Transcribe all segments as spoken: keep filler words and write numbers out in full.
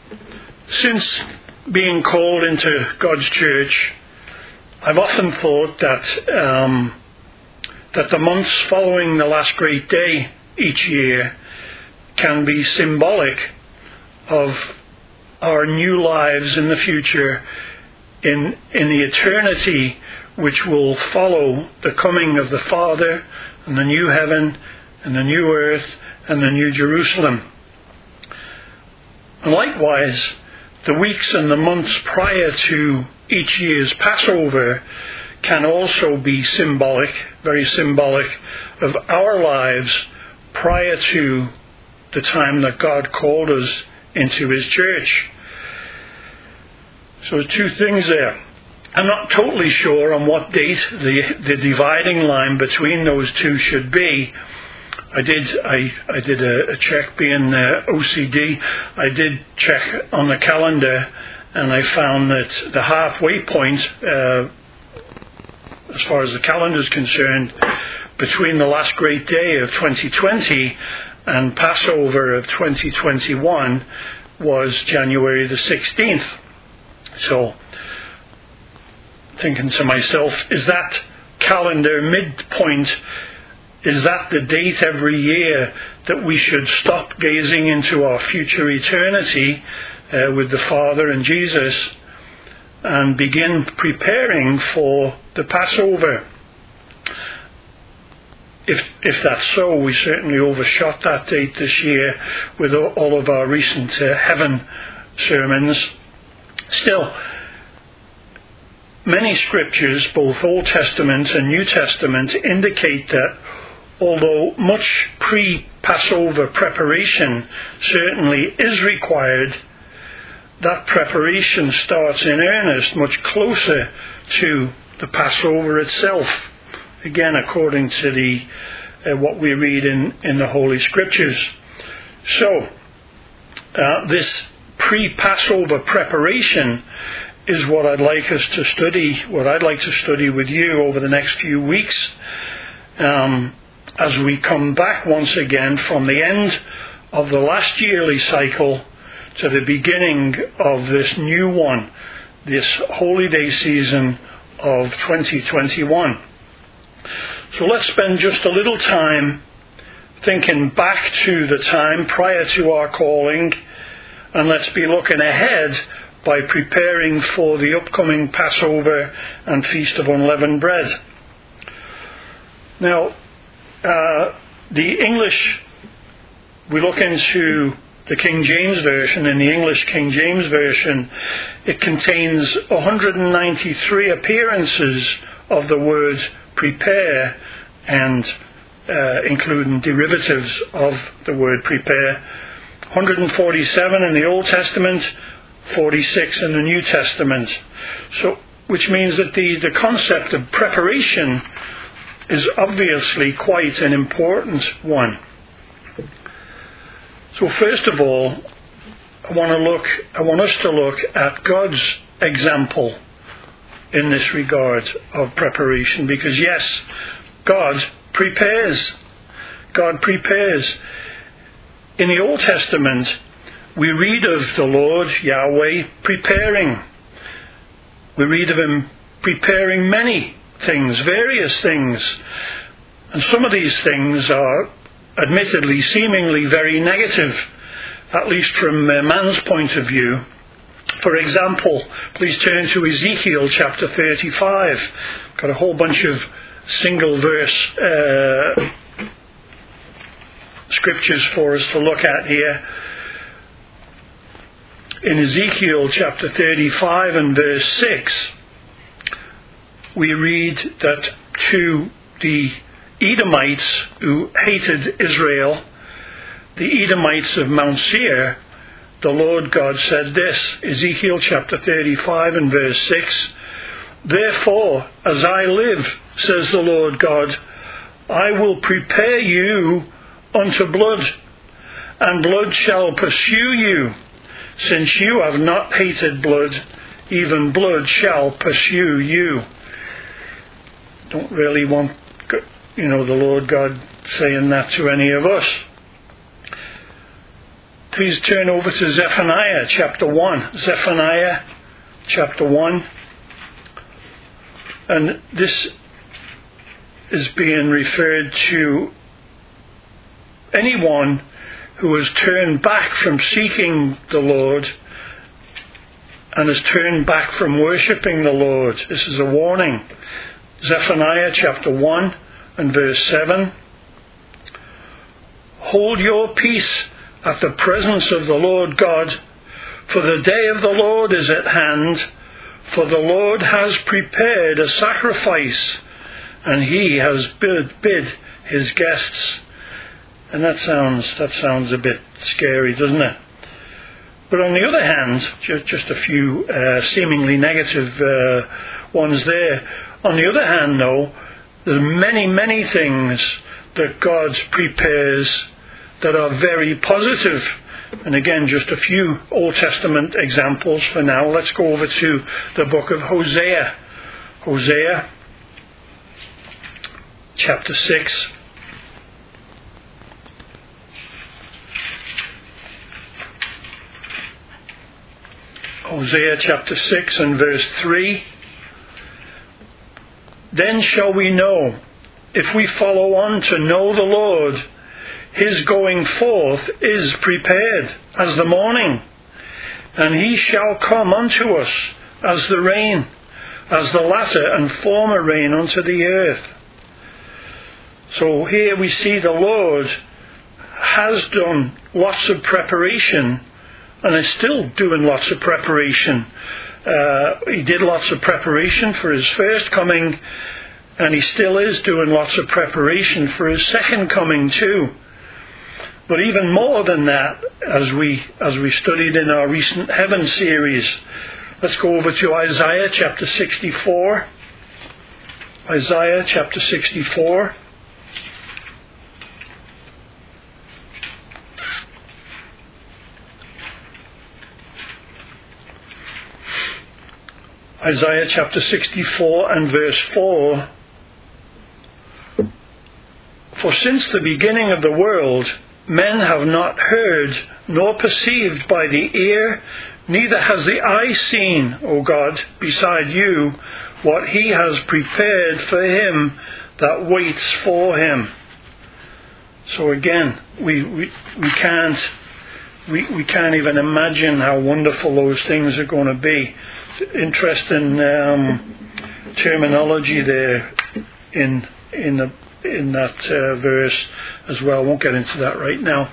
Since being called into God's church, I've often thought that um, that the months following the last great day each year can be symbolic of our new lives in the future, in in the eternity which will follow the coming of the Father and the new heaven and the new earth and the new Jerusalem. And likewise, the weeks and the months prior to each year's Passover can also be symbolic, very symbolic, of our lives prior to the time that God called us into His church. So two things there. I'm not totally sure on what date the, the dividing line between those two should be. I did I, I did a, a check, being uh, O C D. I did check on the calendar, and I found that the halfway point, uh, as far as the calendar is concerned, between the last great day of twenty twenty and Passover of twenty twenty-one was January the sixteenth. So, thinking to myself, is that calendar midpoint, is that the date every year that we should stop gazing into our future eternity uh, with the Father and Jesus and begin preparing for the Passover? If if that's so, we certainly overshot that date this year with all of our recent uh, heaven sermons. Still, many scriptures, both Old Testament and New Testament, indicate that although much pre-Passover preparation certainly is required, that preparation starts in earnest much closer to the Passover itself. Again, according to the uh, what we read in, in the Holy Scriptures. So, uh, this pre-Passover preparation is what I'd like us to study, what I'd like to study with you over the next few weeks, um, as we come back once again from the end of the last yearly cycle to the beginning of this new one, this holy day season of twenty twenty-one. So let's spend just a little time thinking back to the time prior to our calling, and let's be looking ahead by preparing for the upcoming Passover and Feast of Unleavened Bread. Now, uh, the English, we look into the King James Version. In the English King James Version, it contains one hundred ninety-three appearances of the word prepare, and uh, including derivatives of the word prepare. one hundred forty-seven in the Old Testament, forty-six in the New Testament. So, which means that the, the concept of preparation is obviously quite an important one. So first of all, I want to look, I want us to look at God's example in this regard of preparation, because yes, God prepares. God prepares. In the Old Testament, we read of the Lord, Yahweh, preparing. We read of Him preparing many things, various things. And some of these things are admittedly, seemingly very negative, at least from man's point of view. For example, please turn to Ezekiel chapter thirty-five. Got a whole bunch of single verse uh, scriptures for us to look at here. In Ezekiel chapter thirty-five and verse six, we read that to the Edomites who hated Israel, the Edomites of Mount Seir, the Lord God said this, Ezekiel chapter thirty-five and verse six, "Therefore, as I live, says the Lord God, I will prepare you unto blood, and blood shall pursue you. Since you have not hated blood, even blood shall pursue you." Don't really want, you know, the Lord God saying that to any of us. Please turn over to Zephaniah chapter one. Zephaniah chapter one. And this is being referred to anyone who has turned back from seeking the Lord and has turned back from worshipping the Lord. This is a warning. Zephaniah chapter one and verse seven. Hold your peace at the presence of the Lord God, for the day of the Lord is at hand, for the Lord has prepared a sacrifice, and he has bid, bid his guests. And that sounds that sounds a bit scary, doesn't it? But on the other hand, just, just a few uh, seemingly negative uh, ones there. On the other hand, though, there's many, many things that God prepares that are very positive. And again, just a few Old Testament examples for now. Let's go over to the book of Hosea. Hosea, chapter six. Hosea chapter six and verse three. Then shall we know, if we follow on to know the Lord, his going forth is prepared as the morning, and he shall come unto us as the rain, as the latter and former rain unto the earth. So here we see the Lord has done lots of preparation and is still doing lots of preparation. Uh, he did lots of preparation for his first coming, and he still is doing lots of preparation for his second coming too. But even more than that, as we as we studied in our recent Heaven series, let's go over to Isaiah chapter sixty-four. Isaiah chapter sixty-four. Isaiah chapter sixty-four and verse four. For since the beginning of the world, men have not heard, nor perceived by the ear, neither has the eye seen, O God, beside you, what he has prepared for him that waits for him. So again, we we, we can't we, we can't even imagine how wonderful those things are going to be. Interesting um, terminology there in in the in that uh, verse as well. I won't get into that right now.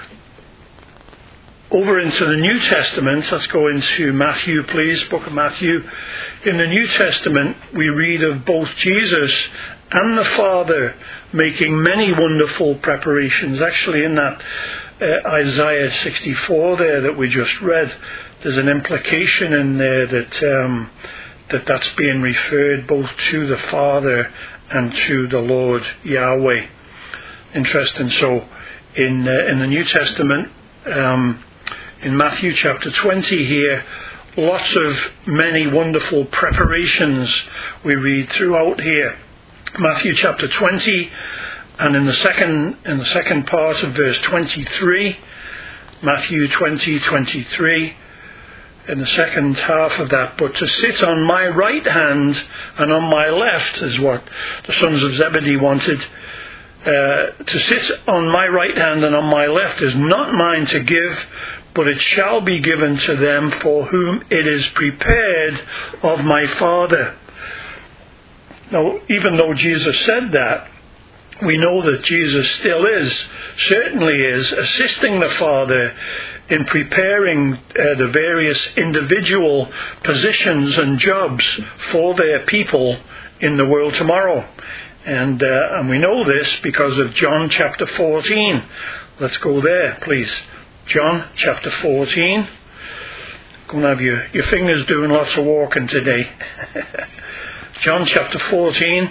Over into the New Testament, let's go into Matthew, please, book of Matthew. In the New Testament, we read of both Jesus and the Father making many wonderful preparations. Actually, in that uh, Isaiah sixty-four there that we just read, there's an implication in there that um, that that's being referred both to the Father and to the Lord Yahweh. Interesting. So in uh, in the New Testament, um, in Matthew chapter twenty here, lots of many wonderful preparations we read throughout here. Matthew chapter twenty, and in the second in the second part of verse twenty-three, Matthew twenty twenty-three. In the second half of that, but to sit on my right hand and on my left is what the sons of Zebedee wanted. Uh, to sit on my right hand and on my left is not mine to give, but it shall be given to them for whom it is prepared of my Father. Now, even though Jesus said that, we know that Jesus still is, certainly is, assisting the Father in preparing uh, the various individual positions and jobs for their people in the world tomorrow. And, uh, and we know this because of John chapter fourteen. Let's go there, please. John chapter fourteen. Going to have your, your fingers doing lots of walking today. John chapter fourteen.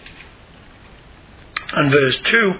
And verse two.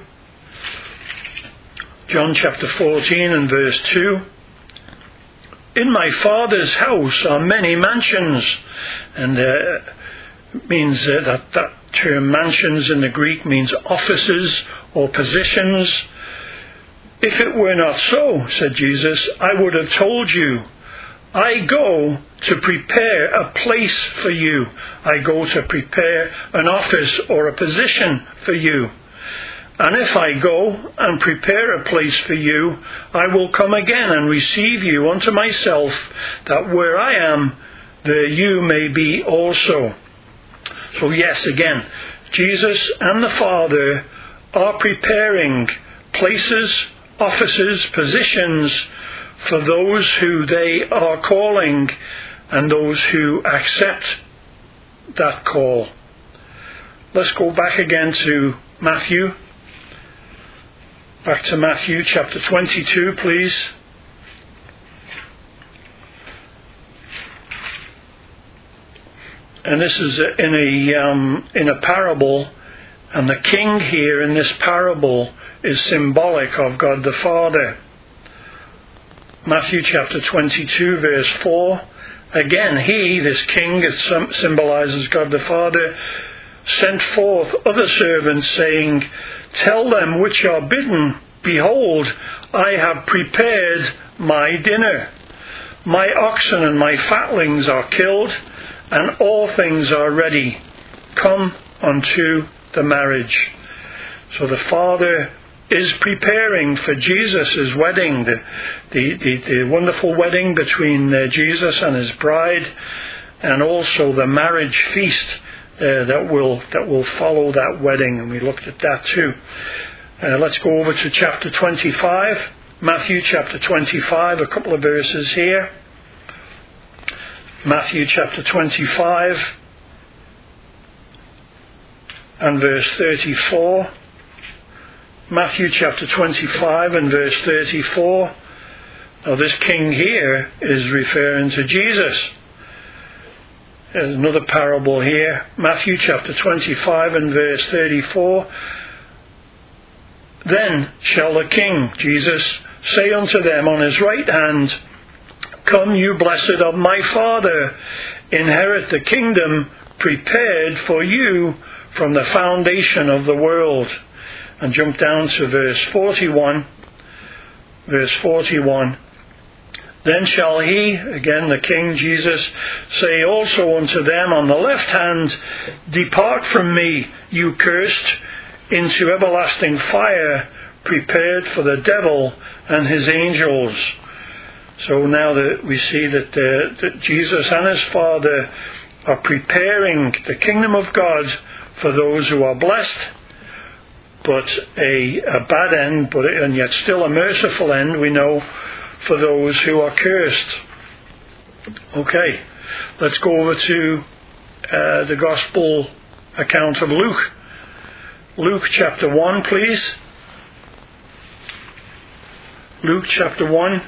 John chapter fourteen and verse two. In my Father's house are many mansions. And uh, means uh, that that term mansions in the Greek means offices or positions. "If it were not so," said Jesus, "I would have told you. I go to prepare a place for you. I go to prepare an office or a position for you. And if I go and prepare a place for you, I will come again and receive you unto myself, that where I am, there you may be also." So yes, again, Jesus and the Father are preparing places, offices, positions for those who they are calling and those who accept that call. Let's go back again to Matthew. Back to Matthew chapter twenty-two, please. And this is in a um, in a parable, and the king here in this parable is symbolic of God the Father. Matthew chapter twenty-two, verse four. Again, he, this king, it symbolizes God the Father, sent forth other servants, saying, "Tell them which are bidden, behold, I have prepared my dinner. My oxen and my fatlings are killed, and all things are ready. Come unto the marriage." So the Father is preparing for Jesus' wedding, the, the, the, the wonderful wedding between uh, Jesus and his bride, and also the marriage feast uh, that will that will follow that wedding, and we looked at that too. Uh, let's go over to chapter twenty-five, Matthew chapter twenty-five, a couple of verses here. Matthew chapter twenty-five and verse thirty-four. Matthew chapter twenty-five and verse thirty-four. Now this king here is referring to Jesus. There's another parable here. Matthew chapter twenty-five and verse thirty-four. "Then shall the king," Jesus, "say unto them on his right hand, Come, you blessed of my Father, inherit the kingdom prepared for you from the foundation of the world." And jump down to verse forty-one. Verse forty-one. "Then shall he," again the King Jesus, "say also unto them on the left hand, Depart from me, you cursed, into everlasting fire, prepared for the devil and his angels." So now that we see that, uh, that Jesus and his Father are preparing the kingdom of God for those who are blessed, but a, a bad end, but and yet still a merciful end, we know, for those who are cursed. Okay, let's go over to uh, the Gospel account of Luke. Luke chapter one, please. Luke chapter one.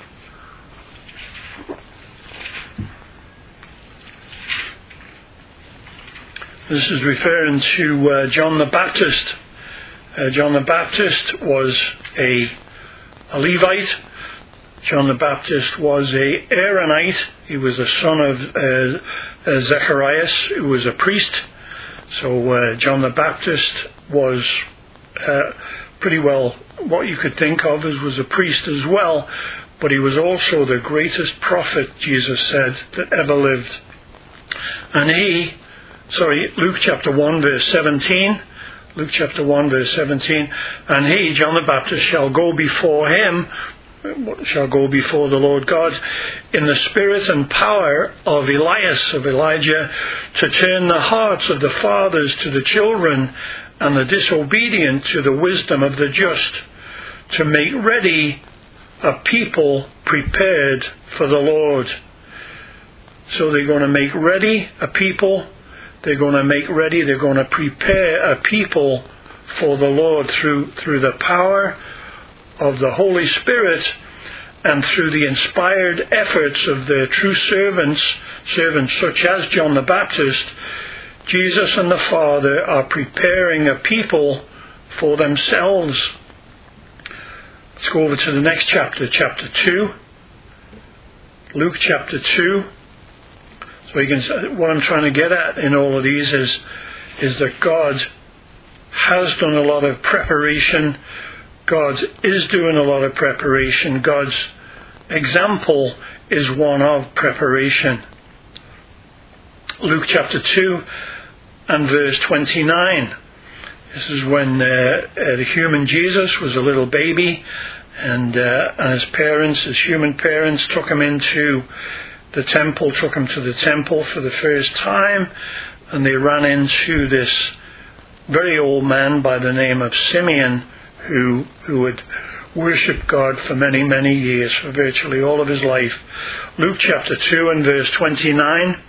This is referring to uh, John the Baptist. Uh, John the Baptist was a, a Levite. John the Baptist was a Aaronite. He was the son of uh, uh, Zacharias, who was a priest. So uh, John the Baptist was uh, pretty well what you could think of as was a priest as well. But he was also the greatest prophet, Jesus said, that ever lived. And he, sorry, Luke chapter one, verse seventeen. Luke chapter one, verse seventeen. "And he, John the Baptist, shall go before him," shall go before the Lord God, "in the spirit and power of Elias," of Elijah, "to turn the hearts of the fathers to the children, and the disobedient to the wisdom of the just, to make ready a people prepared for the Lord." So they're going to make ready a people. They're going to make ready, they're going to prepare a people for the Lord through through the power of the Holy Spirit and through the inspired efforts of their true servants, servants such as John the Baptist. Jesus and the Father are preparing a people for themselves. Let's go over to the next chapter, chapter two. Luke chapter two. So you can, what I'm trying to get at in all of these is, is that God has done a lot of preparation God is doing a lot of preparation. God's example is one of preparation. Luke chapter two and verse twenty-nine. This is when uh, uh, the human Jesus was a little baby, and, uh, and his parents, his human parents, took him into the temple, took him to the temple for the first time, and they ran into this very old man by the name of Simeon, who who had worshipped God for many, many years, for virtually all of his life. Luke chapter two and verse twenty-nine.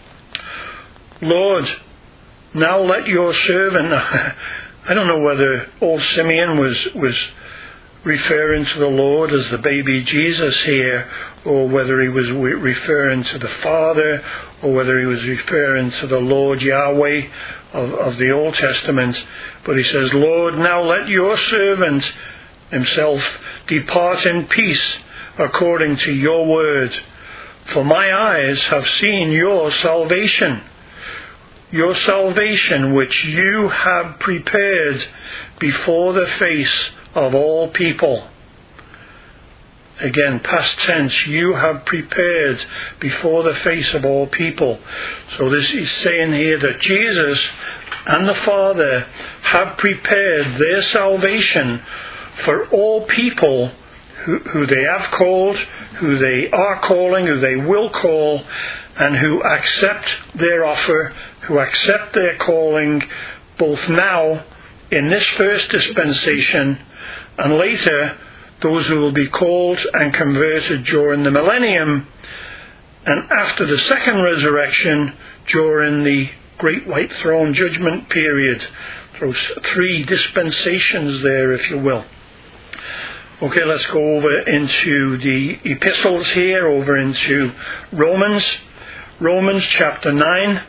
Lord, now let your servant... I don't know whether old Simeon was, was referring to the Lord as the baby Jesus here, or whether he was referring to the Father, or whether he was referring to the Lord Yahweh of, of the Old Testament. But he says, Lord, now let your servant himself depart in peace according to your word. For my eyes have seen your salvation, your salvation which you have prepared before the face of all people. Again, past tense, you have prepared before the face of all people. So this is saying here that Jesus and the Father have prepared their salvation for all people who, who they have called, who they are calling, who they will call, and who accept their offer, who accept their calling, both now in this first dispensation, and later those who will be called and converted during the millennium, and after the second resurrection during the Great White Throne Judgment period. So three dispensations there, if you will. Okay, let's go over into the epistles here, over into Romans. Romans chapter nine.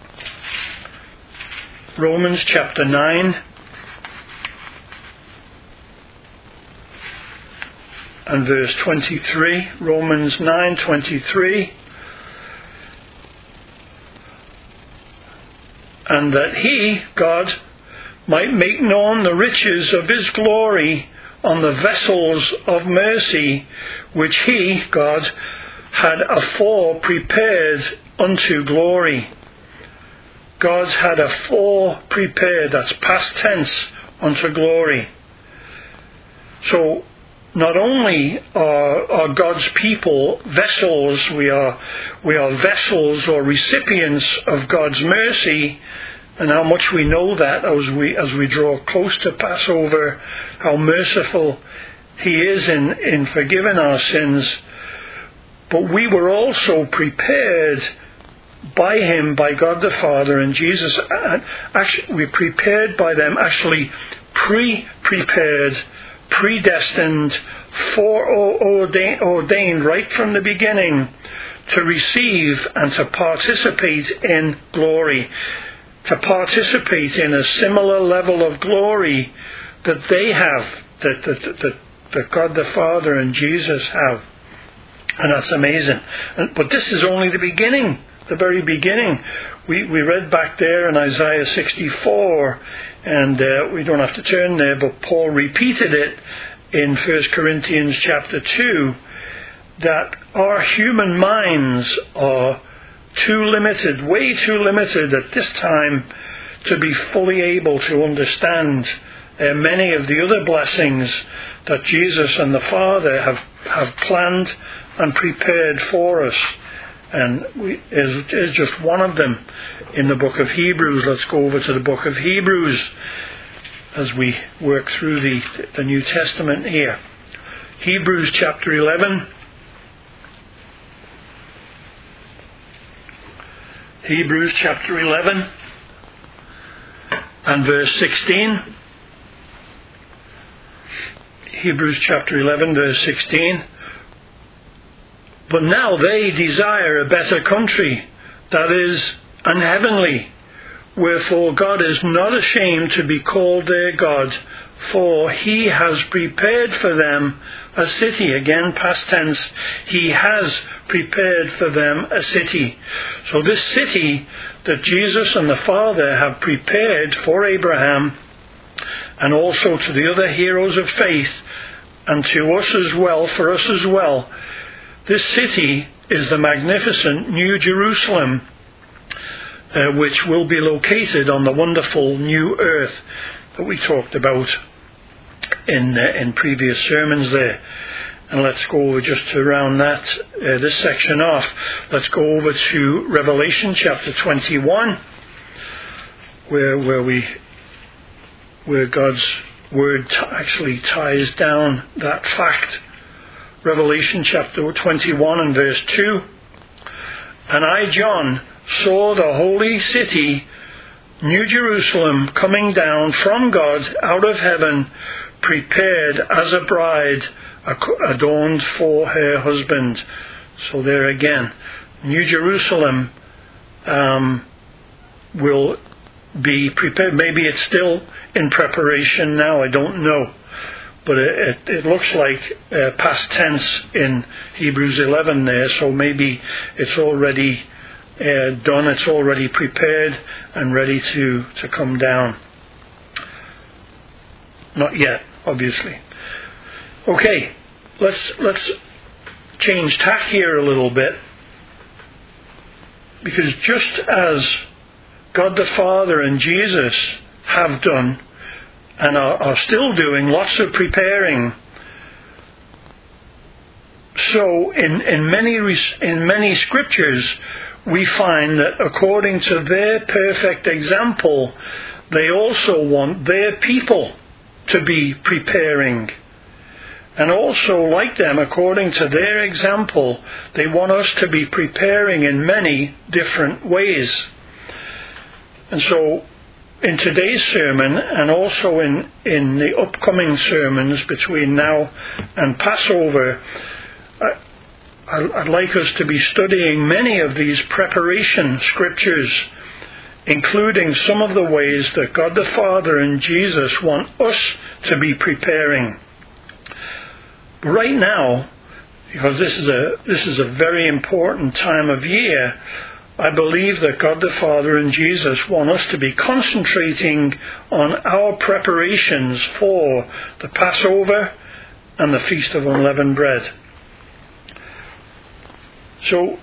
Romans chapter nine. And verse twenty-three. Romans nine twenty-three. And that he, God, might make known the riches of his glory on the vessels of mercy, which he, God, had afore prepared unto glory. God's had afore prepared, that's past tense, unto glory. So, not only are, are God's people vessels, we are we are vessels or recipients of God's mercy, and how much we know that as we as we draw close to Passover, how merciful He is in, in forgiving our sins. But we were also prepared by Him, by God the Father and Jesus. Actually, we prepared by them, actually pre-prepared, predestined, foreordained ordained right from the beginning to receive and to participate in glory, to participate in a similar level of glory that they have, that, that, that, that God the Father and Jesus have. And that's amazing. And, but this is only the beginning, the very beginning. We we read back there in Isaiah sixty-four, and uh, we don't have to turn there, but Paul repeated it in First Corinthians chapter two, that our human minds are too limited, way too limited at this time to be fully able to understand uh, many of the other blessings that Jesus and the Father have, have planned and prepared for us. And we, is, is just one of them in the book of Hebrews. Let's go over to the book of Hebrews as we work through the, the New Testament here. Hebrews chapter eleven. Hebrews chapter eleven and verse sixteen. Hebrews chapter eleven, verse sixteen. But now they desire a better country, that is, an heavenly. Wherefore God is not ashamed to be called their God, for He has prepared for them a city. Again, past tense, He has prepared for them a city. So this city that Jesus and the Father have prepared for Abraham and also to the other heroes of faith, and to us as well, for us as well. This city is the magnificent New Jerusalem, uh, which will be located on the wonderful new earth that we talked about in uh, in previous sermons there. And let's go over, just to round that uh, this section off, let's go over to Revelation chapter twenty-one, where where we where God's word t- actually ties down that fact. Revelation chapter twenty-one and verse two. And I, John, saw the holy city, New Jerusalem, coming down from God out of heaven, prepared as a bride adorned for her husband. So there again, New Jerusalem um, will be prepared. Maybe it's still in preparation now, I don't know. But it, it, it looks like uh, past tense in Hebrews eleven there, so maybe it's already uh, done, it's already prepared and ready to, to come down. Not yet, obviously. Okay, let's let's change tack here a little bit, because just as God the Father and Jesus have done and are, are still doing lots of preparing, so in, in many in many scriptures we find that according to their perfect example, they also want their people to be preparing. And also, like them, according to their example, they want us to be preparing in many different ways. And so, in today's sermon, and also in, in the upcoming sermons between now and Passover, I, I'd like us to be studying many of these preparation scriptures, including some of the ways that God the Father and Jesus want us to be preparing. Right now, because this is a this is a very important time of year, I believe that God the Father and Jesus want us to be concentrating on our preparations for the Passover and the Feast of Unleavened Bread. So,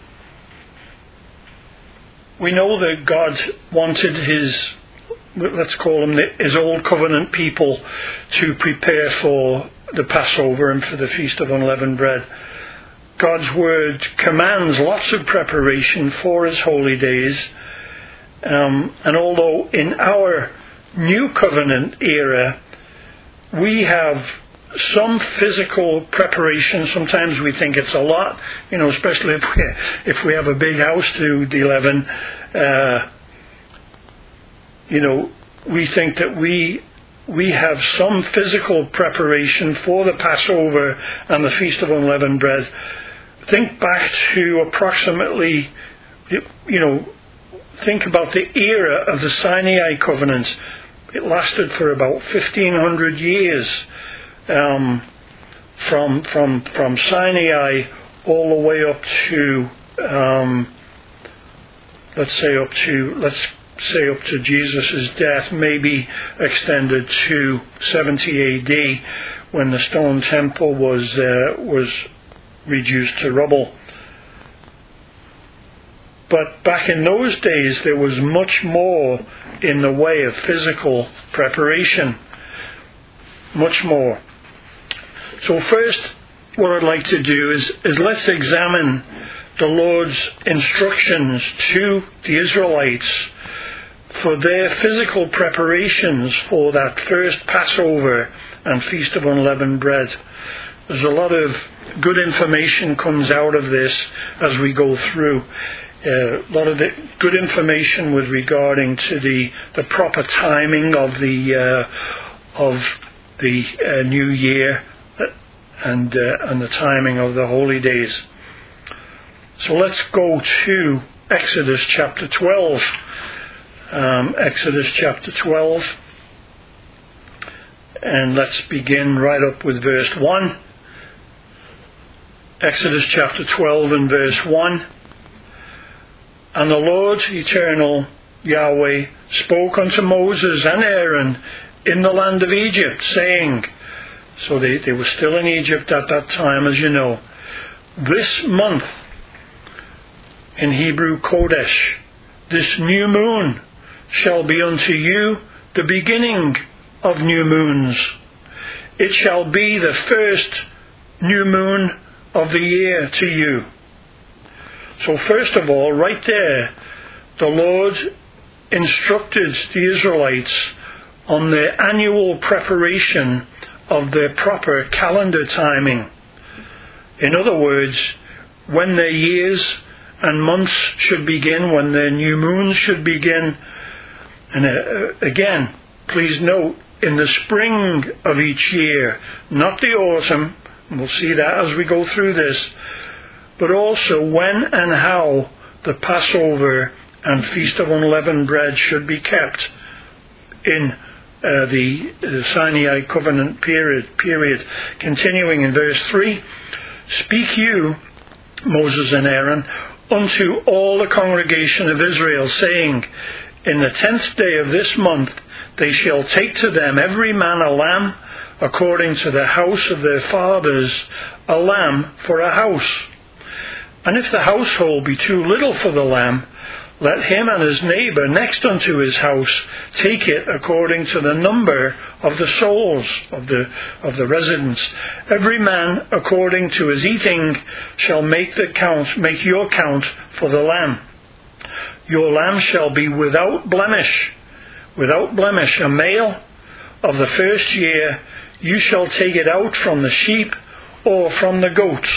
we know that God wanted his, let's call them his old covenant people, to prepare for the Passover and for the Feast of Unleavened Bread. God's word commands lots of preparation for his holy days. Um, and although in our new covenant era, we have some physical preparation, sometimes we think it's a lot, you know, especially if we, if we have a big house to de leaven, uh, you know, we think that we we have some physical preparation for the Passover and the Feast of Unleavened Bread. Think back to approximately, you know, think about the era of the Sinai covenant. It lasted for about fifteen hundred years, um, from from from Sinai all the way up to, um, let's say up to let's. say up to Jesus' death, maybe extended to seventy A D, when the stone temple was uh, was reduced to rubble. But back in those days, there was much more in the way of physical preparation. Much more. So first, what I'd like to do is, is let's examine the Lord's instructions to the Israelites for their physical preparations for that first Passover and Feast of Unleavened Bread. There's a lot of good information comes out of this as we go through. Uh, a lot of the good information with regarding to the, the proper timing of the uh, of the uh, new year and uh, and the timing of the holy days. So let's go to Exodus chapter twelve. Um, Exodus chapter twelve, and let's begin right up with verse one. Exodus chapter twelve and verse one. And the Lord eternal Yahweh spoke unto Moses and Aaron in the land of Egypt, saying, so they, they were still in Egypt at that time, as you know, this month, in Hebrew Kodesh, this new moon shall be unto you the beginning of new moons. It shall be the first new moon of the year to you. So first of all, right there, the Lord instructed the Israelites on their annual preparation of their proper calendar timing. In other words, when their years and months should begin, when their new moons should begin. And uh, again, please note, in the spring of each year, not the autumn, and we'll see that as we go through this, but also when and how the Passover and Feast of Unleavened Bread should be kept in uh, the, the Sinai covenant period, period. Continuing in verse three, speak you, Moses and Aaron, unto all the congregation of Israel, saying, in the tenth day of this month they shall take to them every man a lamb, according to the house of their fathers, a lamb for a house. And if the household be too little for the lamb, let him and his neighbour next unto his house take it according to the number of the souls of the of the residents. Every man according to his eating shall make the count, make your count for the lamb. Your lamb shall be without blemish, without blemish, a male of the first year. You shall take it out from the sheep or from the goats.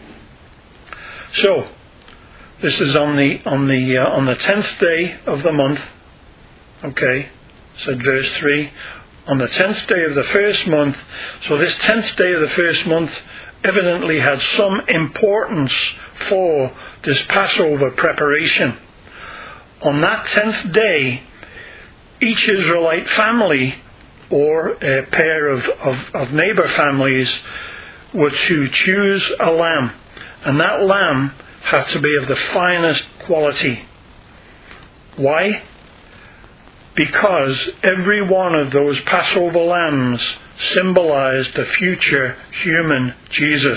So, this is on the on the uh, on the tenth day of the month. Okay, said verse three. On the tenth day of the first month. So this tenth day of the first month evidently had some importance for this Passover preparation. On that tenth day, each Israelite family or a pair of, of, of neighbor families were to choose a lamb, and that lamb had to be of the finest quality. Why? Because every one of those Passover lambs symbolized the future human Jesus.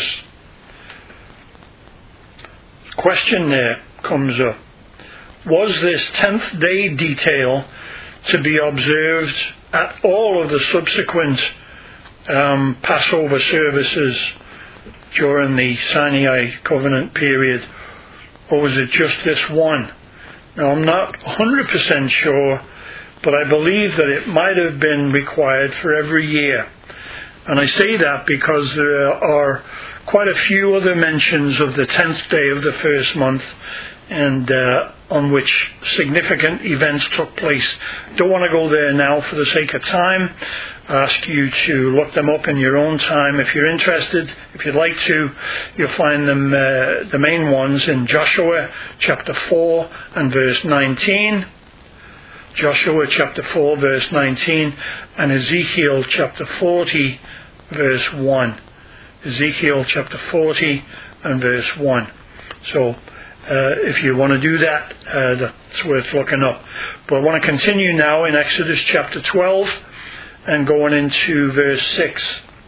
Question there comes up. Was this tenth day detail to be observed at all of the subsequent um, Passover services during the Sinai covenant period, or was it just this one? Now, I'm not one hundred percent sure, but I believe that it might have been required for every year. And I say that because there are quite a few other mentions of the tenth day of the first month, and uh, on which significant events took place. Don't want to go there now for the sake of time. I ask you to look them up in your own time if you're interested. If you'd like to, you'll find them, uh, the main ones, in Joshua chapter four and verse nineteen. Joshua chapter four verse nineteen, and Ezekiel chapter forty verse one. Ezekiel chapter forty and verse one. So, Uh, if you want to do that, uh, that's worth looking up. But I want to continue now in Exodus chapter twelve and going into verse six.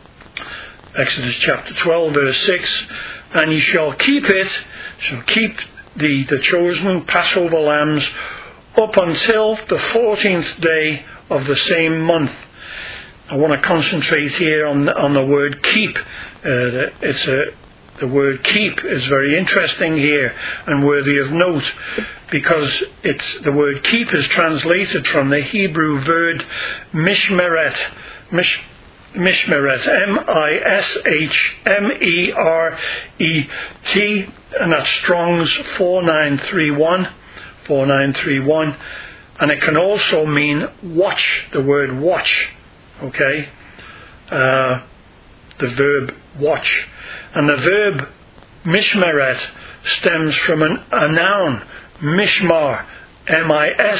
Exodus chapter twelve, verse six. And ye shall keep it, shall keep the, the chosen Passover lambs up until the fourteenth day of the same month. I want to concentrate here on, on the word keep. Uh, it's a The word keep is very interesting here and worthy of note, because it's the word keep is translated from the Hebrew verb mishmeret, mish, mishmeret, M I S H M E R E T, and that's Strong's four nine three one, four nine three one, and it can also mean watch, the word watch, okay, uh, the verb watch. And the verb mishmeret stems from an, a noun, mishmar, M I S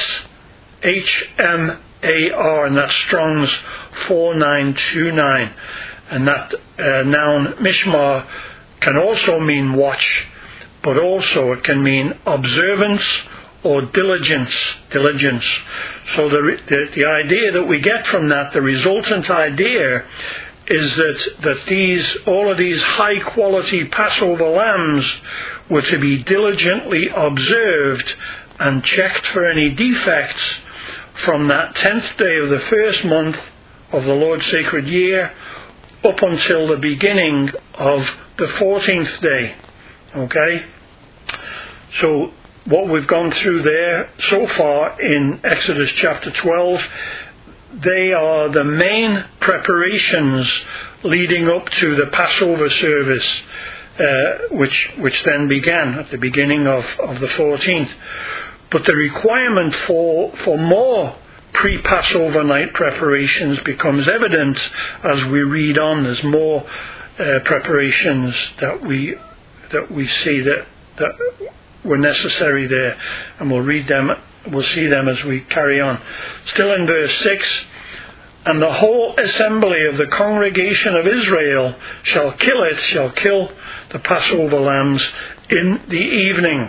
H M A R, and that's Strong's four nine two nine. And that uh, noun, mishmar, can also mean watch, but also it can mean observance or diligence. Diligence. So the, the, the idea that we get from that, the resultant idea, is that, that these, all of these high quality Passover lambs were to be diligently observed and checked for any defects from that tenth day of the first month of the Lord's sacred year up until the beginning of the fourteenth day. Okay? So what we've gone through there so far in Exodus chapter twelve, they are the main preparations leading up to the Passover service, uh, which which then began at the beginning of, of the fourteenth. But the requirement for for more pre-Passover night preparations becomes evident as we read on. There's more uh, preparations that we that we see that that were necessary there, and we'll read them. We'll see them as we carry on. Still in verse six, and the whole assembly of the congregation of Israel shall kill it, shall kill the Passover lambs in the evening.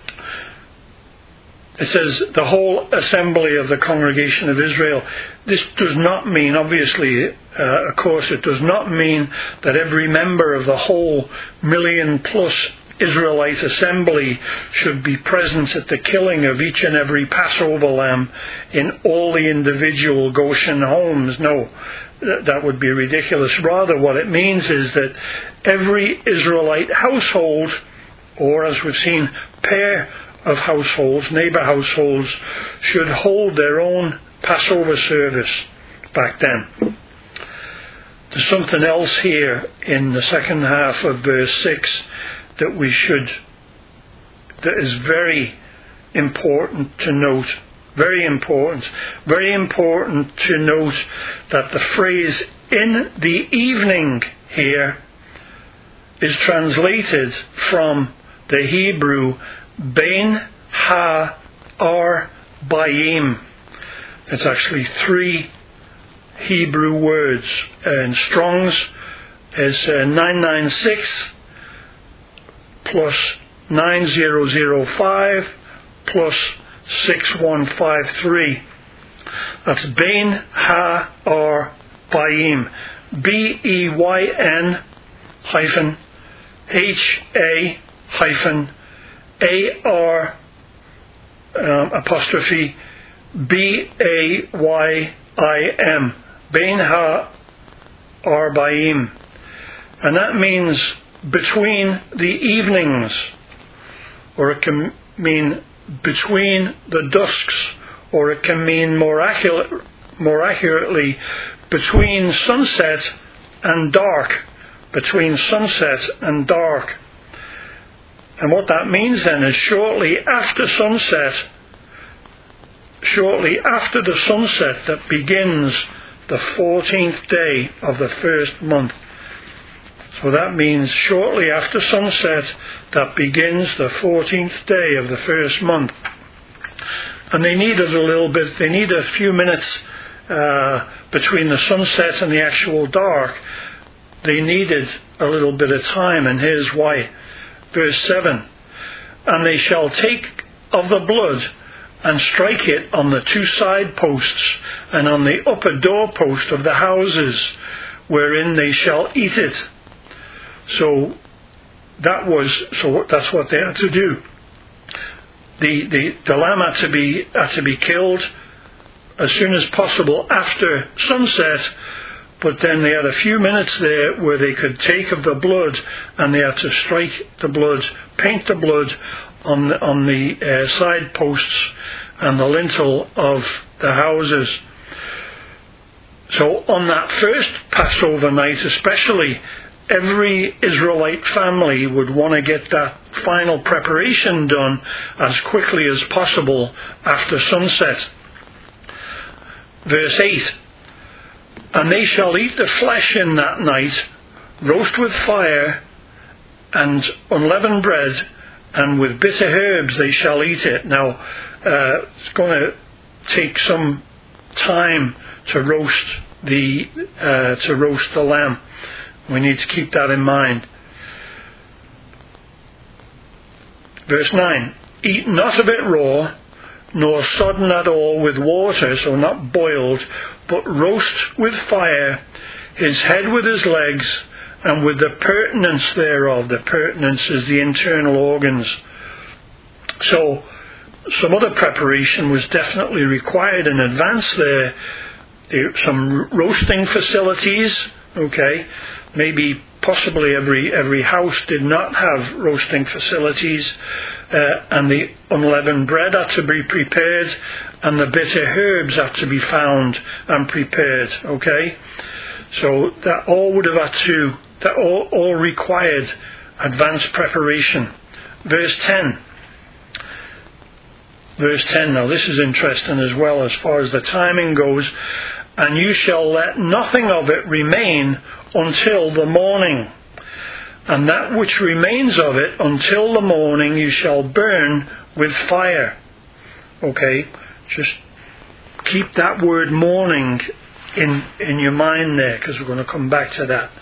It says the whole assembly of the congregation of Israel. This does not mean, obviously, uh, of course, it does not mean that every member of the whole million plus Israelite assembly should be present at the killing of each and every Passover lamb in all the individual Goshen homes. No, that would be ridiculous. Rather, what it means is that every Israelite household, or as we've seen, pair of households, neighbor households, should hold their own Passover service back then. There's something else here in the second half of verse six that we should, that is very important to note. Very important. Very important to note that the phrase in the evening here is translated from the Hebrew Bein ha-arbayim. It's actually three Hebrew words. In Strong's is uh, nine ninety-six plus nine thousand five plus six one five three. That's Bein ha-arbayim. B E Y N hyphen H A hyphen A R um, apostrophe B A Y I M. Bein ha-arbayim. And that means between the evenings, or it can mean between the dusks, or it can mean more accurate, more accurately between sunset and dark. Between sunset and dark. And what that means then is shortly after sunset, shortly after the sunset that begins the fourteenth day of the first month. So that means shortly after sunset that begins the fourteenth day of the first month. And they needed a little bit, they need a few minutes uh, between the sunset and the actual dark. They needed a little bit of time, and here's why. Verse seven, and they shall take of the blood and strike it on the two side posts and on the upper doorpost of the houses wherein they shall eat it. So that was so that's what they had to do. The the, the lamb had to be had to be killed as soon as possible after sunset. But then they had a few minutes there where they could take of the blood, and they had to strike the blood, paint the blood on the, on the uh, side posts and the lintel of the houses. So on that first Passover night especially, every Israelite family would want to get that final preparation done as quickly as possible after sunset. Verse eight, and they shall eat the flesh in that night, roast with fire and unleavened bread, and with bitter herbs they shall eat it. Now, uh, it's going to take some time to roast the uh, to roast the lamb. We need to keep that in mind. Verse nine, eat not of it raw, nor sodden at all with water, so not boiled, but roast with fire, his head with his legs, and with the purtenance thereof. The purtenance is the internal organs. So some other preparation was definitely required in advance there. Some roasting facilities, okay, maybe possibly every every house did not have roasting facilities, uh, and the unleavened bread had to be prepared, and the bitter herbs had to be found and prepared, okay. So that all would have had to, that all, all required advanced preparation. Verse ten. Verse ten, now this is interesting as well as far as the timing goes. And you shall let nothing of it remain until the morning. And that which remains of it until the morning you shall burn with fire. Okay, just keep that word morning in, in your mind there, because we're going to come back to that.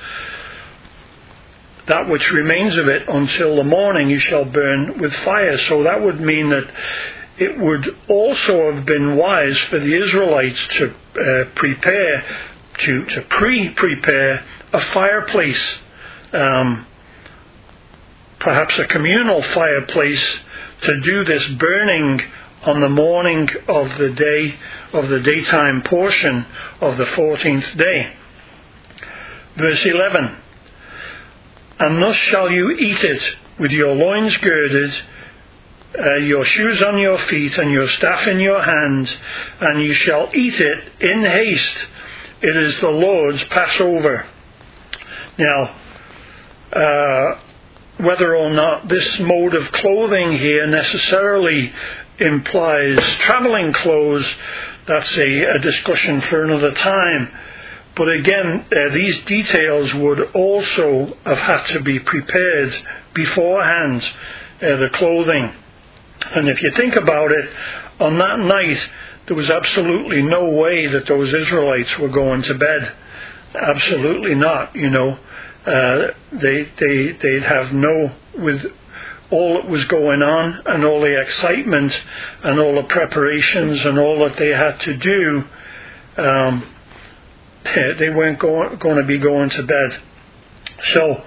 That which remains of it until the morning you shall burn with fire. So that would mean that it would also have been wise for the Israelites to uh, prepare, to, to pre-prepare a fireplace, um, perhaps a communal fireplace, to do this burning on the morning of the day, of the daytime portion of the fourteenth day. Verse eleven. And thus shall you eat it with your loins girded, Uh, your shoes on your feet, and your staff in your hands, and you shall eat it in haste. It is the Lord's Passover. Now, uh, whether or not this mode of clothing here necessarily implies traveling clothes, that's a, a discussion for another time. But again, uh, these details would also have had to be prepared beforehand, uh, the clothing. And if you think about it, on that night, there was absolutely no way that those Israelites were going to bed. Absolutely not, you know. Uh, they, they, they'd have no, with all that was going on and all the excitement and all the preparations and all that they had to do, um, they weren't going, going to be going to bed. So,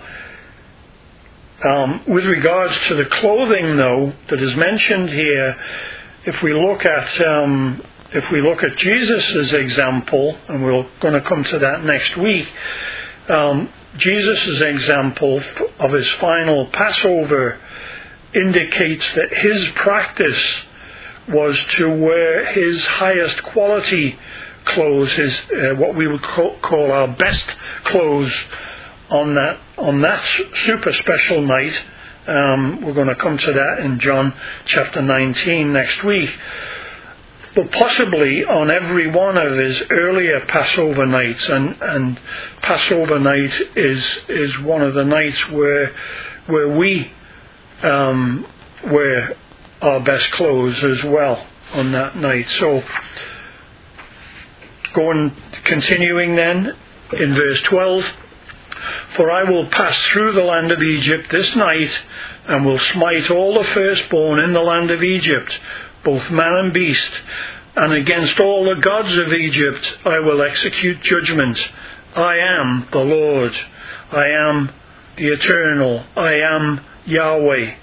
Um, with regards to the clothing, though, that is mentioned here, if we look at um, if we look at Jesus' example, and we're going to come to that next week, um, Jesus' example of his final Passover indicates that his practice was to wear his highest quality clothes, his uh, what we would call, call our best clothes, on that on that super special night. Um, we're going to come to that in John chapter nineteen next week. But possibly on every one of his earlier Passover nights, and, and Passover night is is one of the nights where where we um, wear our best clothes as well on that night. So, going continuing then in verse twelve. For I will pass through the land of Egypt this night, and will smite all the firstborn in the land of Egypt, both man and beast, and against all the gods of Egypt I will execute judgment. I am the Lord. I am the Eternal. I am Yahweh.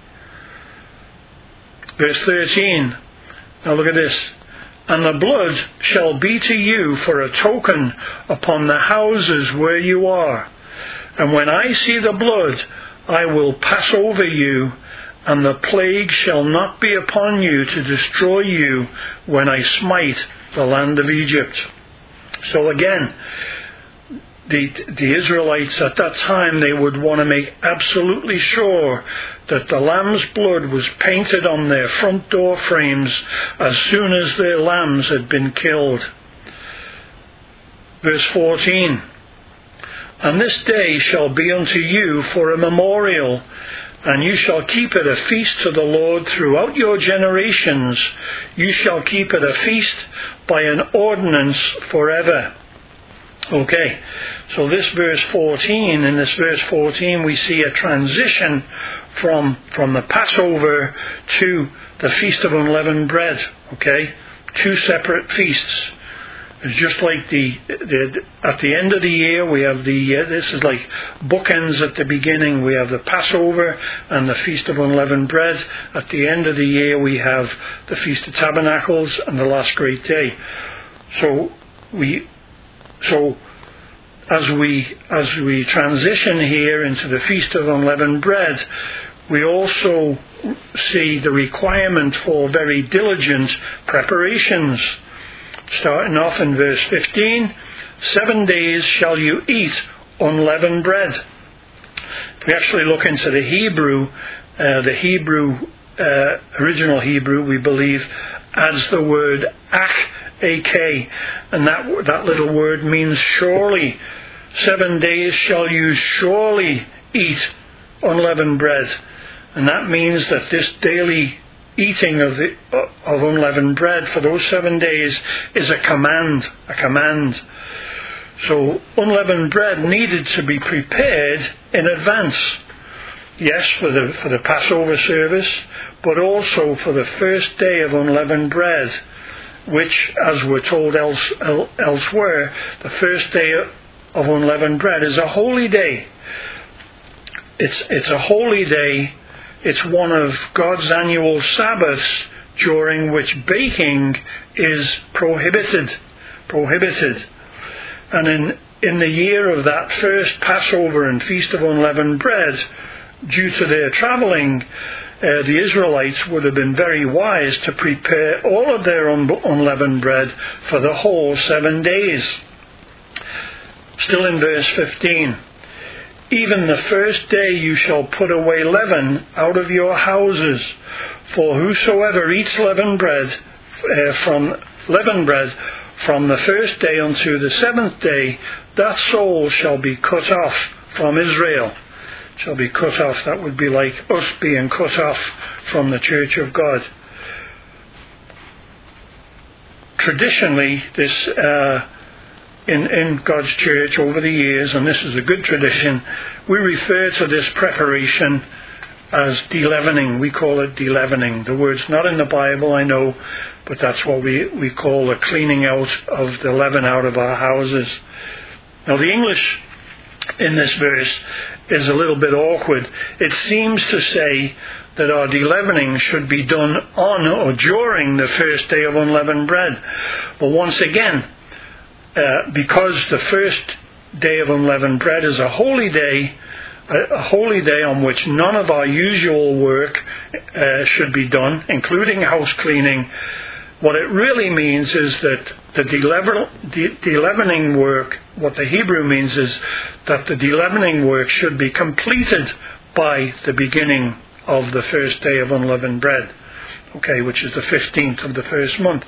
Verse thirteen. Now look at this. And the blood shall be to you for a token upon the houses where you are. And when I see the blood, I will pass over you, and the plague shall not be upon you to destroy you when I smite the land of Egypt. So again, the, the Israelites at that time, they would want to make absolutely sure that the lamb's blood was painted on their front door frames as soon as their lambs had been killed. Verse fourteen. And this day shall be unto you for a memorial, and you shall keep it a feast to the Lord throughout your generations. You shall keep it a feast by an ordinance forever. Okay, so this verse fourteen, in this verse fourteen we see a transition from from the Passover to the Feast of Unleavened Bread. Okay, two separate feasts. It's just like the, the at the end of the year we have the uh, this is like bookends at the beginning. We have the Passover and the Feast of Unleavened Bread. At the end of the year we have the Feast of Tabernacles and the last great day. So we so as we as we transition here into the Feast of Unleavened Bread, we also see the requirement for very diligent preparations. Starting off in verse fifteen, seven days shall you eat unleavened bread. If we actually look into the Hebrew, uh, the Hebrew, uh, original Hebrew, we believe, adds the word ak, ak, and that, that little word means surely. Seven days shall you surely eat unleavened bread. And that means that this daily eating of the of unleavened bread for those seven days is a command, a command. So unleavened bread needed to be prepared in advance. Yes, for the for the Passover service, but also for the first day of unleavened bread, which, as we're told else, elsewhere, the first day of unleavened bread is a holy day. It's it's a holy day. It's one of God's annual Sabbaths during which baking is prohibited. Prohibited. And in, in the year of that first Passover and Feast of Unleavened Bread, due to their travelling, uh, the Israelites would have been very wise to prepare all of their un- unleavened bread for the whole seven days. Still in verse fifteen. Even the first day you shall put away leaven out of your houses, for whosoever eats leavened bread uh, from leavened bread from the first day unto the seventh day, that soul shall be cut off from Israel. Shall be cut off. That would be like us being cut off from the Church of God. Traditionally, this. Uh, In, in God's church over the years, and this is a good tradition, we refer to this preparation as de-leavening. We call it de-leavening. The word's not in the Bible, I know, but that's what we, we call the cleaning out of the leaven out of our houses. Now the English in this verse is a little bit awkward. It seems to say that our de-leavening should be done on or during the first day of unleavened bread. But once again, Uh, because the first day of unleavened bread is a holy day, a, a holy day on which none of our usual work uh, should be done, including house cleaning. What it really means is that the de-leavening work, what the Hebrew means is that the de-leavening work should be completed by the beginning of the first day of unleavened bread, okay, which is the fifteenth of the first month.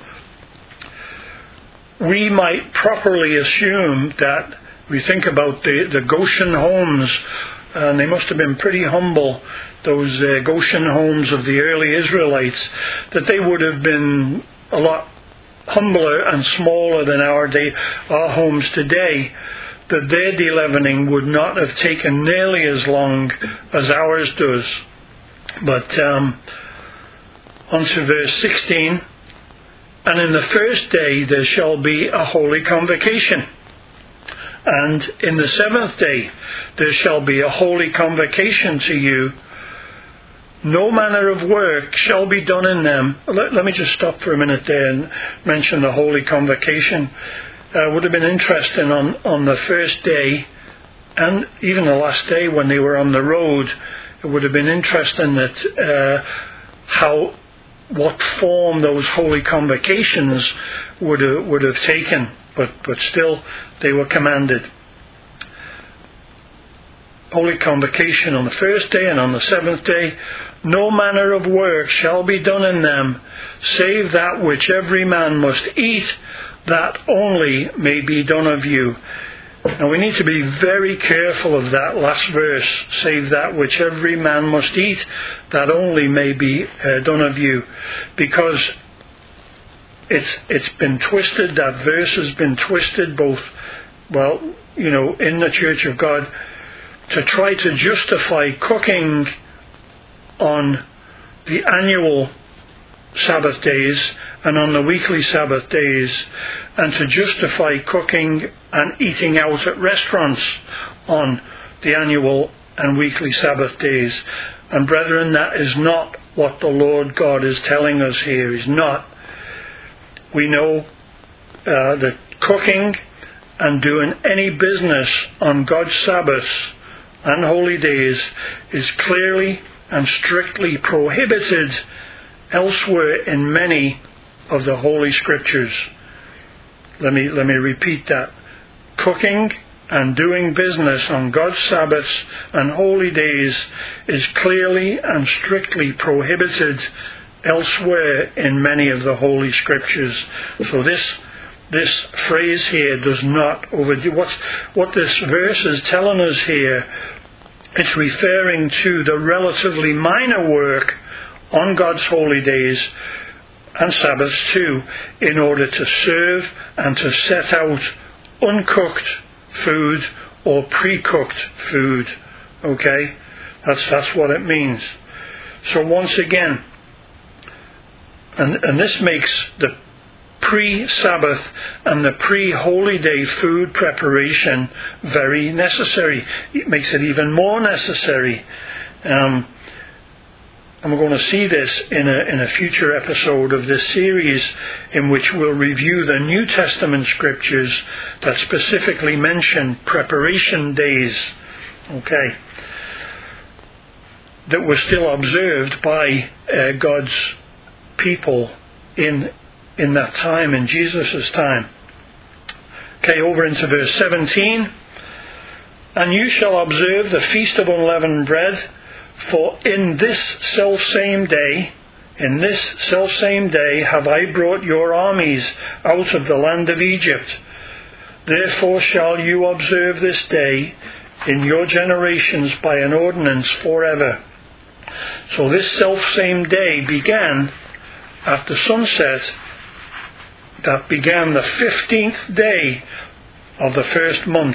We might properly assume that we think about the, the Goshen homes, and they must have been pretty humble, those uh, Goshen homes of the early Israelites, that they would have been a lot humbler and smaller than our day, our homes today, that their de-leavening would not have taken nearly as long as ours does. But um, on to verse sixteen. And in the first day there shall be a holy convocation. And in the seventh day there shall be a holy convocation to you. No manner of work shall be done in them. Let, let me just stop for a minute there and mention the holy convocation. Uh, would have been interesting on, on the first day and even the last day when they were on the road. It would have been interesting that uh, how what form those holy convocations would have, would have taken, but, but still they were commanded. Holy convocation on the first day and on the seventh day. No manner of work shall be done in them, save that which every man must eat, that only may be done of you. Now we need to be very careful of that last verse, save that which every man must eat, that only may be uh, done of you, because it's it's been twisted, that verse has been twisted both well, you know, in the Church of God, to try to justify cooking on the annual Sabbath days and on the weekly Sabbath days, and to justify cooking and eating out at restaurants on the annual and weekly Sabbath days. And brethren, that is not what the Lord God is telling us here. He's not. We know uh, that cooking and doing any business on God's Sabbaths and holy days is clearly and strictly prohibited elsewhere in many of the Holy Scriptures. Let me let me repeat that. Cooking and doing business on God's Sabbaths and holy days is clearly and strictly prohibited elsewhere in many of the Holy Scriptures. So this this phrase here does not overdo what's what this verse is telling us here. It's referring to the relatively minor work on God's holy days and Sabbaths too, in order to serve and to set out uncooked food or pre-cooked food. Okay? That's that's what it means. So once again, and, and this makes the pre-Sabbath and the pre-holy day food preparation very necessary. It makes it even more necessary. Um, and we're going to see this in a, in a future episode of this series, in which we'll review the New Testament scriptures that specifically mention preparation days, okay, that were still observed by uh, God's people in in that time, in Jesus' time. Okay, over into verse seventeen. And you shall observe the feast of unleavened bread, for in this selfsame day, in this selfsame day have I brought your armies out of the land of Egypt. Therefore shall you observe this day in your generations by an ordinance forever. So this selfsame day began at the sunset. That began the fifteenth day of the first month.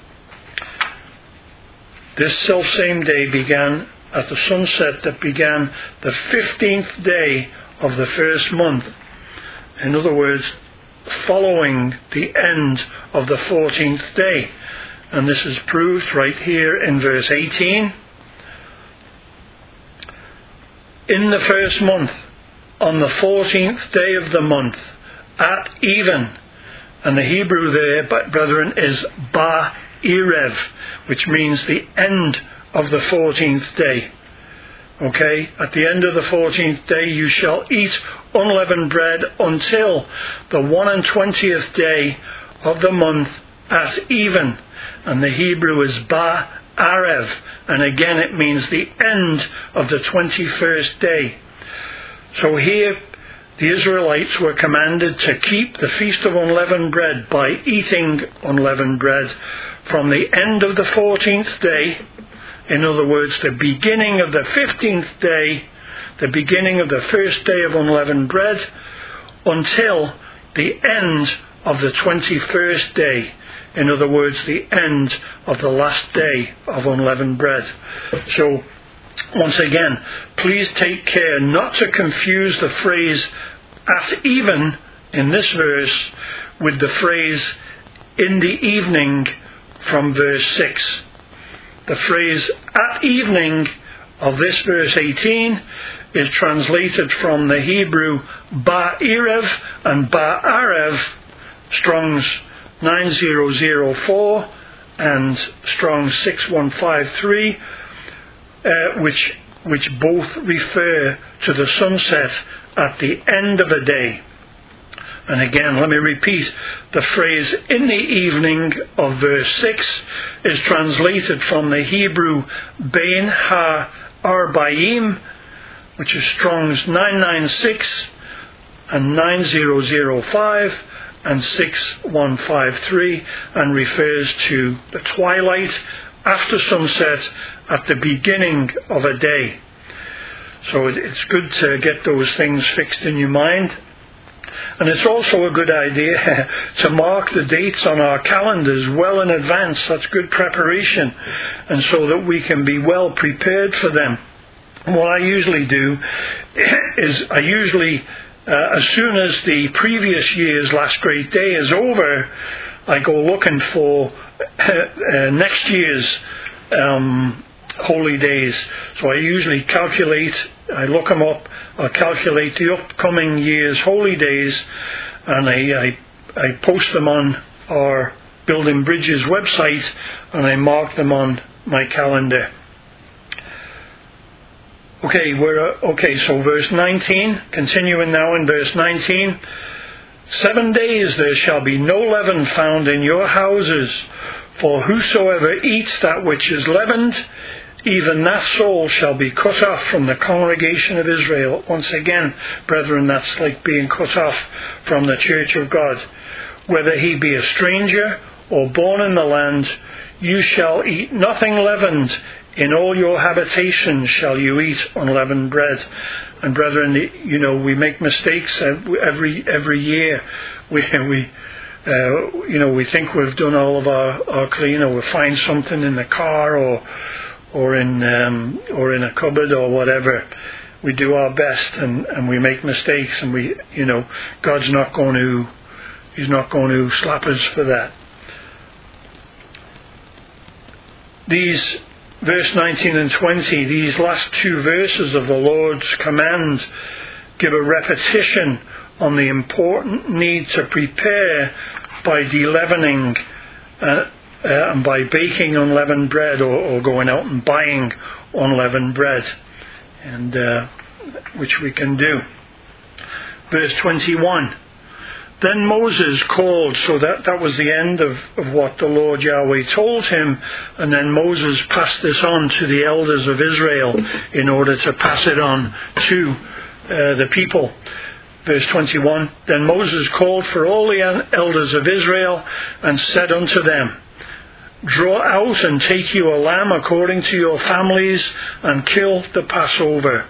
This selfsame day began at the sunset that began the fifteenth day of the first month. In other words, following the end of the fourteenth day. And this is proved right here in verse eighteen. In the first month, on the fourteenth day of the month, at even, and the Hebrew there, brethren, is ba-erev, which means the end of the fourteenth day. Okay, at the end of the fourteenth day you shall eat unleavened bread until the one and twentieth day of the month at even, and the Hebrew is ba-arev, and again it means the end of the twenty-first day. So here the Israelites were commanded to keep the Feast of Unleavened Bread by eating unleavened bread from the end of the fourteenth day, in other words, the beginning of the fifteenth day, the beginning of the first day of unleavened bread, until the end of the twenty-first day, in other words, the end of the last day of unleavened bread. So, once again, please take care not to confuse the phrase at even in this verse with the phrase in the evening from verse six. The phrase at evening of this verse eighteen is translated from the Hebrew ba-erev and ba-arev, Strong's nine thousand four and Strong's six one five three, Uh, which which both refer to the sunset at the end of a day. And again, let me repeat, the phrase in the evening of verse six is translated from the Hebrew bein ha-arbaim, which is Strong's nine ninety-six and nine thousand five and six one five three, and refers to the twilight after sunset at the beginning of a day. So it's good to get those things fixed in your mind. And it's also a good idea to mark the dates on our calendars well in advance. That's good preparation, and so that we can be well prepared for them. And what I usually do is I usually, uh, as soon as the previous year's last great day is over, I go looking for uh, uh, next year's um, holy days. So I usually calculate, I look them up, I calculate the upcoming year's holy days, and I, I, I post them on our Building Bridges website, and I mark them on my calendar. Okay, we're uh, okay. So verse nineteen, continuing now in verse nineteen. Seven days there shall be no leaven found in your houses, for whosoever eats that which is leavened, even that soul shall be cut off from the congregation of Israel. Once again, brethren, that's like being cut off from the church of God. Whether he be a stranger or born in the land, you shall eat nothing leavened. In all your habitations shall you eat unleavened bread. And brethren, you know, we make mistakes every every year. We we uh, you know we think we've done all of our, our clean, or we find something in the car, or or in um, or in a cupboard or whatever. We do our best, and, and we make mistakes, and we you know God's not going to He's not going to slap us for that. These verse nineteen and twenty, these last two verses of the Lord's command give a repetition on the important need to prepare by de-leavening uh, uh, and by baking unleavened bread, or, or going out and buying unleavened bread, and uh, which we can do. Verse twenty-one. Then Moses called, so that, that was the end of, of what the Lord Yahweh told him, and then Moses passed this on to the elders of Israel in order to pass it on to uh, the people. Verse twenty-one, Then Moses called for all the elders of Israel and said unto them, Draw out and take you a lamb according to your families, and kill the Passover.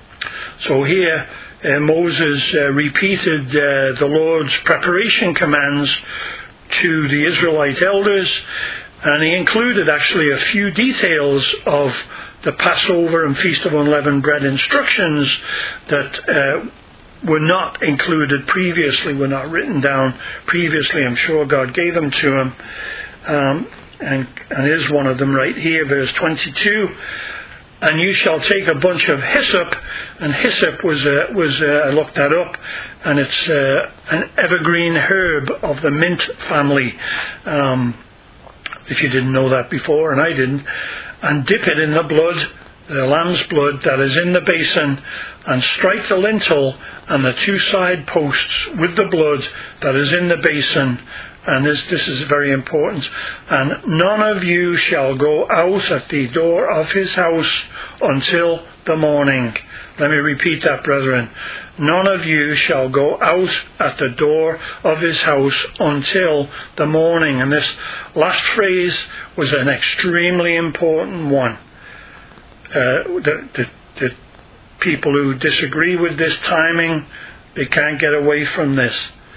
So here, Uh, Moses uh, repeated uh, the Lord's preparation commands to the Israelite elders, and he included actually a few details of the Passover and Feast of Unleavened Bread instructions that uh, were not included previously, were not written down previously. I'm sure God gave them to him, um, and, and here's one of them right here, verse twenty-two. And you shall take a bunch of hyssop, and hyssop was, uh, was uh, I looked that up, and it's uh, an evergreen herb of the mint family, um, if you didn't know that before, and I didn't, and dip it in the blood, the lamb's blood that is in the basin, and strike the lintel and the two side posts with the blood that is in the basin. And this, this is very important. And none of you shall go out at the door of his house until the morning. Let me repeat that, brethren. None of you shall go out at the door of his house until the morning. And this last phrase was an extremely important one. Uh, the, the, the people who disagree with this timing, they can't get away from this.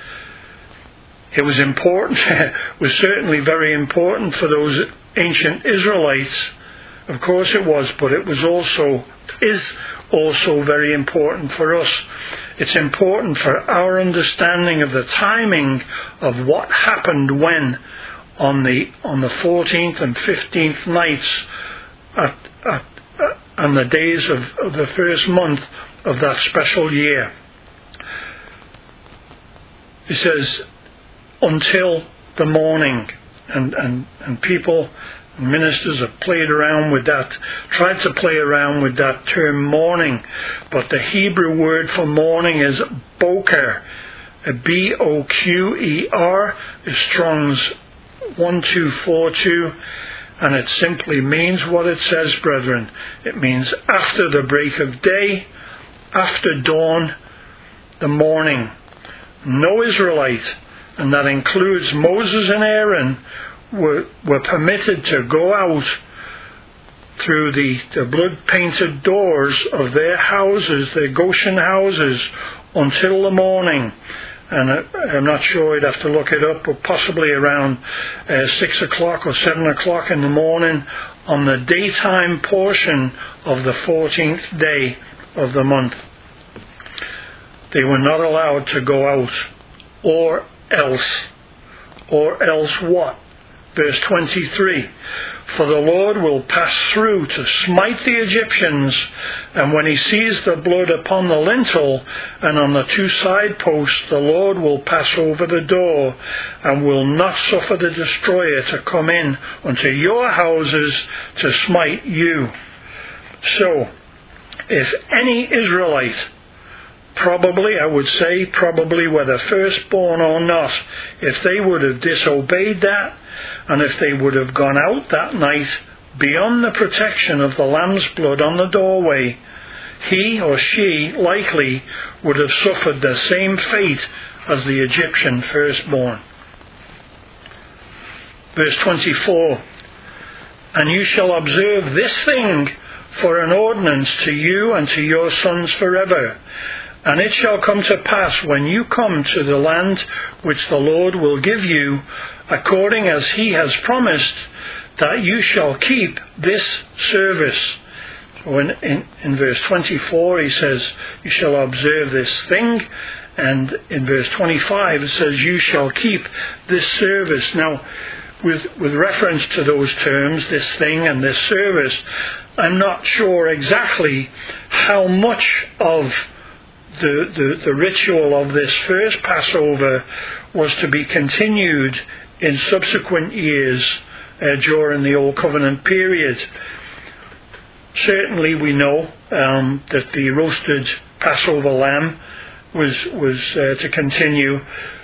It was important, was certainly very important for those ancient Israelites. Of course it was, but it was also, is also very important for us. It's important for our understanding of the timing of what happened when on the on the fourteenth and fifteenth nights at, at, at, on the days of, of the first month of that special year. It says, until the morning, and, and, and people, ministers have played around with that, tried to play around with that term morning, but the Hebrew word for morning is boker, B O Q E R, is Strong's one two four two, and it simply means what it says, brethren. It means after the break of day, after dawn, the morning. No Israelite, and that includes Moses and Aaron, were, were permitted to go out through the, the blood-painted doors of their houses, their Goshen houses, until the morning. and I'm not sure, I'd have to look it up, but possibly around uh, six o'clock or seven o'clock in the morning on the daytime portion of the fourteenth day of the month. They were not allowed to go out, or else, or else what? Verse twenty-three, for the Lord will pass through to smite the Egyptians, and when he sees the blood upon the lintel and on the two side posts, the Lord will pass over the door, and will not suffer the destroyer to come in unto your houses to smite you. So, if any Israelite, probably, I would say, probably whether firstborn or not, if they would have disobeyed that, and if they would have gone out that night beyond the protection of the lamb's blood on the doorway, he or she likely would have suffered the same fate as the Egyptian firstborn. Verse twenty-four, and you shall observe this thing for an ordinance to you and to your sons forever. And it shall come to pass when you come to the land which the Lord will give you, according as he has promised, that you shall keep this service. So in, in, in verse twenty-four he says, you shall observe this thing. And in verse twenty-five it says, you shall keep this service. Now, with, with reference to those terms, this thing and this service, I'm not sure exactly how much of The, the, the ritual of this first Passover was to be continued in subsequent years uh, during the Old Covenant period. Certainly we know um, that the roasted Passover lamb was was uh, to continue,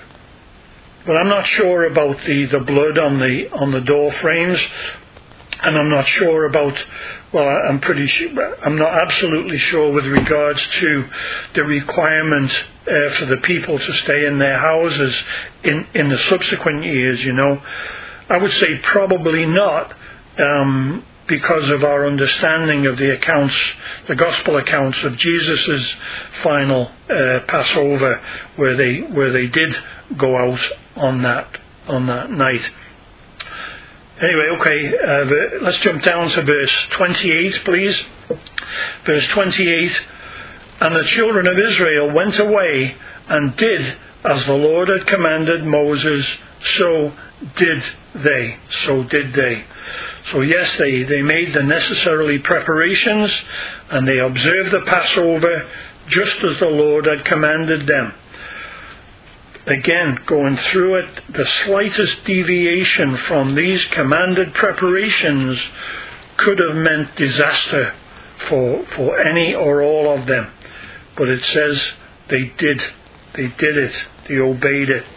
but I'm not sure about the, the blood on the on the door frames. And I'm not sure about, well, I'm pretty sure, I'm not absolutely sure with regards to the requirement uh, for the people to stay in their houses in, in the subsequent years, you know. I would say probably not, um, because of our understanding of the accounts, the gospel accounts of Jesus' final uh, Passover, where they where they did go out on that on that night. Anyway, okay, uh, let's jump down to verse twenty-eight, please. Verse twenty-eight, and the children of Israel went away and did as the Lord had commanded Moses, so did they. So did they. So yes, they, they made the necessary preparations, and they observed the Passover just as the Lord had commanded them. Again, going through it, the slightest deviation from these commanded preparations could have meant disaster for for any or all of them. But it says they did. They did it. They obeyed it.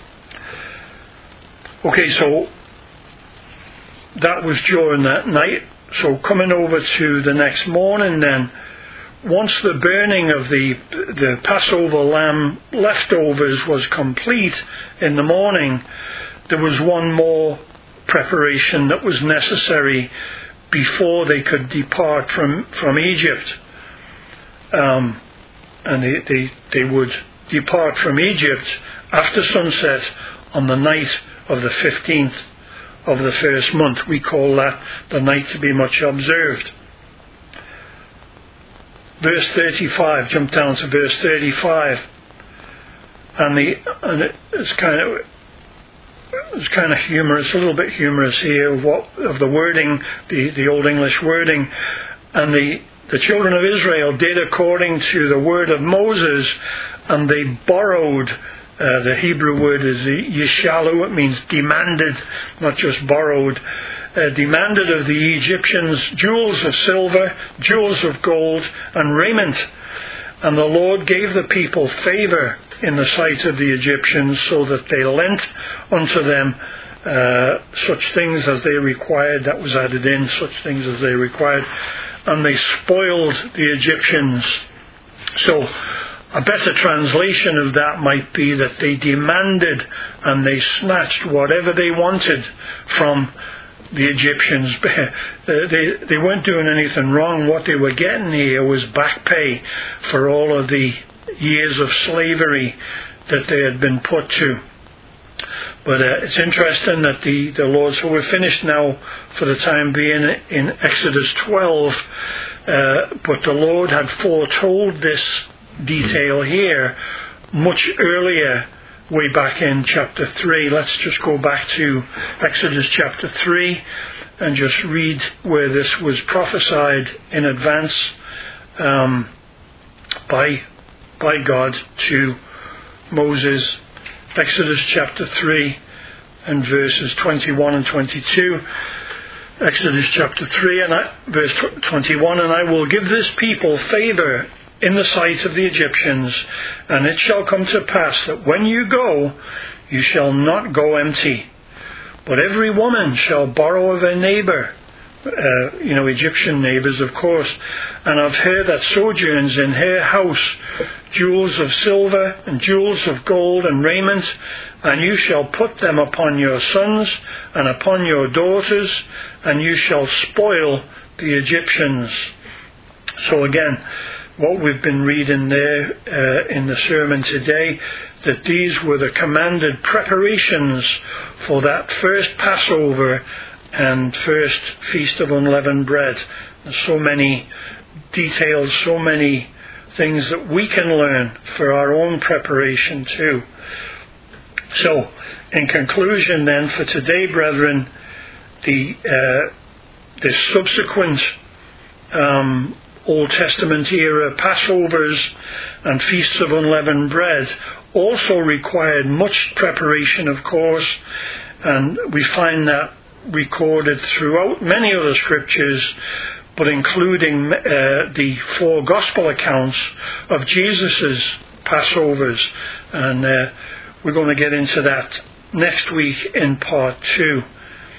Okay, so that was during that night. So coming over to the next morning then, once the burning of the the Passover lamb leftovers was complete in the morning, there was one more preparation that was necessary before they could depart from, from Egypt. Um, and they, they, they would depart from Egypt after sunset on the night of the fifteenth of the first month. We call that the night to be much observed. Verse thirty-five, jump down to verse thirty-five, and the and it's kind of it's kind of humorous, a little bit humorous here of what of the wording, the, the Old English wording, and the the children of Israel did according to the word of Moses, and they borrowed. Uh, the Hebrew word is yishalu. It means demanded, not just borrowed. Uh, demanded of the Egyptians jewels of silver, jewels of gold, and raiment. And the Lord gave the people favour in the sight of the Egyptians, so that they lent unto them uh, such things as they required. That was added in, such things as they required. And they spoiled the Egyptians. So a better translation of that might be that they demanded and they snatched whatever they wanted from the Egyptians. they, they weren't doing anything wrong. What they were getting here was back pay for all of the years of slavery that they had been put to. But uh, it's interesting that the, the Lord, so we're finished now for the time being in Exodus twelve, uh, but the Lord had foretold this detail here much earlier, way back in chapter three. Let's just go back to Exodus chapter three and just read where this was prophesied in advance um, by, by God to Moses. Exodus chapter three and verses twenty-one and twenty-two. Exodus chapter three and I, verse twenty-one, and I will give this people favor in the sight of the Egyptians, and it shall come to pass that when you go, you shall not go empty, but every woman shall borrow of her neighbor, uh, you know, Egyptian neighbors, of course, and of her that sojourns in her house, jewels of silver and jewels of gold and raiment, and you shall put them upon your sons and upon your daughters, and you shall spoil the Egyptians. So again, what we've been reading there uh, in the sermon today, that these were the commanded preparations for that first Passover and first Feast of Unleavened Bread. There's so many details, so many things that we can learn for our own preparation too. So, in conclusion then, for today, brethren, the uh, the subsequent um, Old Testament era Passovers and Feasts of Unleavened Bread also required much preparation, of course, and we find that recorded throughout many other scriptures, but including uh, the four gospel accounts of Jesus' Passovers. And uh, we're going to get into that next week in part two.